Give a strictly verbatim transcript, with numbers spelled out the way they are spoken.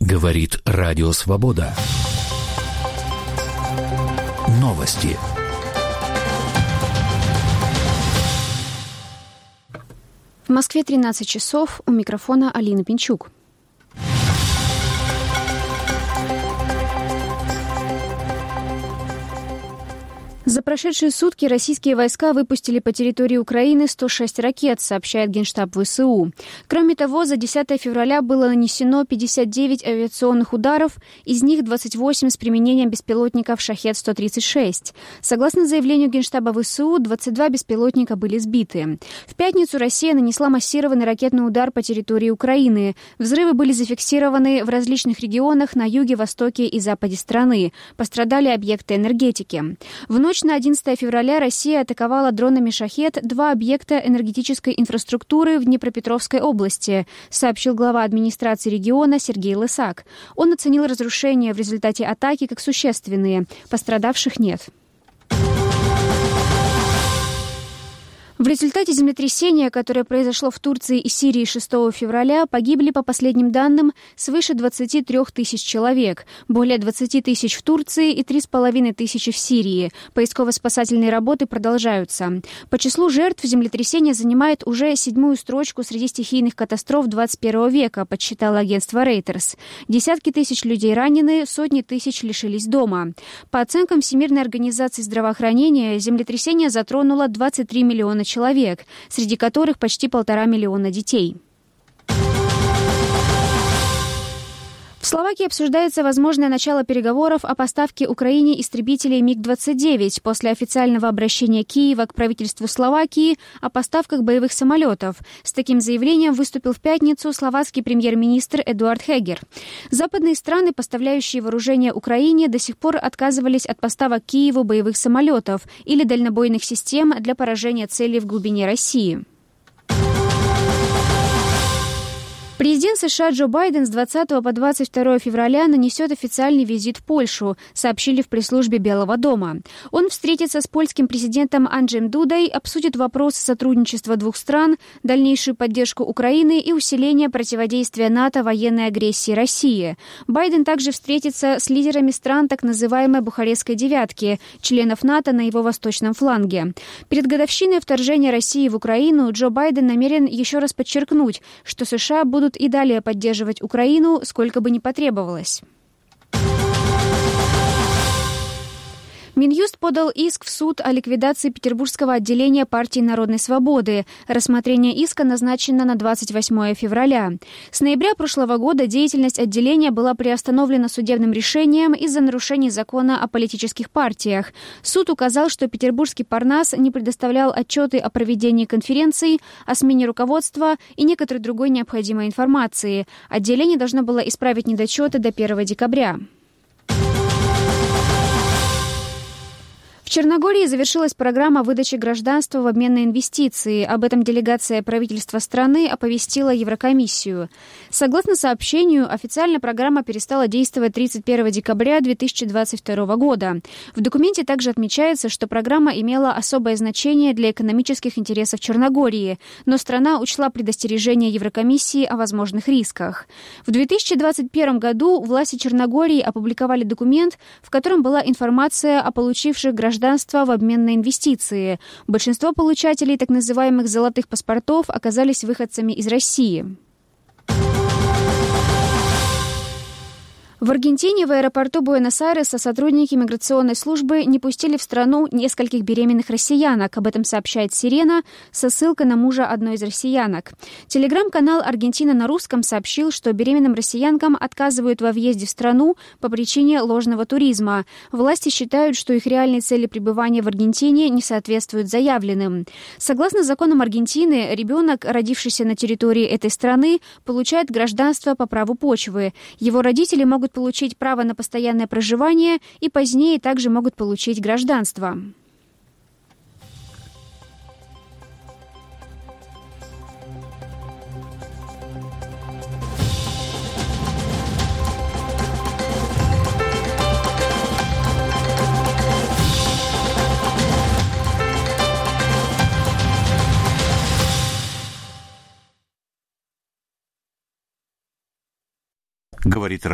Говорит Радио Свобода. Новости. В Москве тринадцать часов. У микрофона Алина Пинчук. За прошедшие сутки российские войска выпустили по территории Украины сто шесть ракет, сообщает Генштаб ВСУ. Кроме того, за десятое февраля было нанесено пятьдесят девять авиационных ударов, из них двадцать восемь с применением беспилотников «Шахед сто тридцать шесть». Согласно заявлению Генштаба ВСУ, двадцать два беспилотника были сбиты. В пятницу Россия нанесла массированный ракетный удар по территории Украины. Взрывы были зафиксированы в различных регионах на юге, востоке и западе страны. Пострадали объекты энергетики. В ночь на одиннадцатое февраля Россия атаковала дронами «Шахед» два объекта энергетической инфраструктуры в Днепропетровской области, сообщил глава администрации региона Сергей Лысак. Он оценил разрушения в результате атаки как существенные. Пострадавших нет. В результате землетрясения, которое произошло в Турции и Сирии шестого февраля, погибли, по последним данным, свыше двадцати трёх тысяч человек, более двадцати тысяч в Турции и три с половиной тысячи в Сирии. Поисково-спасательные работы продолжаются. По числу жертв землетрясение занимает уже седьмую строчку среди стихийных катастроф двадцать первого века, подсчитало агентство Reuters. Десятки тысяч людей ранены, сотни тысяч лишились дома. По оценкам Всемирной организации здравоохранения, землетрясение затронуло двадцать три миллиона человек, среди которых почти полтора миллиона детей. В Словакии обсуждается возможное начало переговоров о поставке Украине истребителей миг двадцать девять после официального обращения Киева к правительству Словакии о поставках боевых самолетов. С таким заявлением выступил в пятницу словацкий премьер-министр Эдуард Хегер. Западные страны, поставляющие вооружение Украине, до сих пор отказывались от поставок Киеву боевых самолетов или дальнобойных систем для поражения целей в глубине России. Президент США Джо Байден с двадцатого по двадцать второе февраля нанесет официальный визит в Польшу, сообщили в пресс-службе Белого дома. Он встретится с польским президентом Анджеем Дудой, обсудит вопросы сотрудничества двух стран, дальнейшую поддержку Украины и усиление противодействия НАТО военной агрессии России. Байден также встретится с лидерами стран так называемой Бухарестской девятки, членов НАТО на его восточном фланге. Перед годовщиной вторжения России в Украину Джо Байден намерен еще раз подчеркнуть, что США будут и далее поддерживать Украину, сколько бы ни потребовалось. Минюст подал иск в суд о ликвидации петербургского отделения партии Народной свободы. Рассмотрение иска назначено на двадцать восьмое февраля. С ноября прошлого года деятельность отделения была приостановлена судебным решением из-за нарушений закона о политических партиях. Суд указал, что петербургский Парнас не предоставлял отчеты о проведении конференций, о смене руководства и некоторой другой необходимой информации. Отделение должно было исправить недочеты до первого декабря. В Черногории завершилась программа выдачи гражданства в обмен на инвестиции. Об этом делегация правительства страны оповестила Еврокомиссию. Согласно сообщению, официально программа перестала действовать тридцать первого декабря две тысячи двадцать второго года. В документе также отмечается, что программа имела особое значение для экономических интересов Черногории, но страна учла предостережения Еврокомиссии о возможных рисках. В две тысячи двадцать первом году власти Черногории опубликовали документ, в котором была информация о получивших гражданство в обмен на инвестиции. Большинство получателей так называемых «золотых паспортов» оказались выходцами из России. В Аргентине в аэропорту Буэнос-Айреса сотрудники миграционной службы не пустили в страну нескольких беременных россиянок. Об этом сообщает «Сирена» со ссылкой на мужа одной из россиянок. Телеграм-канал «Аргентина на русском» сообщил, что беременным россиянкам отказывают во въезде в страну по причине ложного туризма. Власти считают, что их реальные цели пребывания в Аргентине не соответствуют заявленным. Согласно законам Аргентины, ребенок, родившийся на территории этой страны, получает гражданство по праву почвы. Его родители могут получить право на постоянное проживание и позднее также могут получить гражданство. Говорит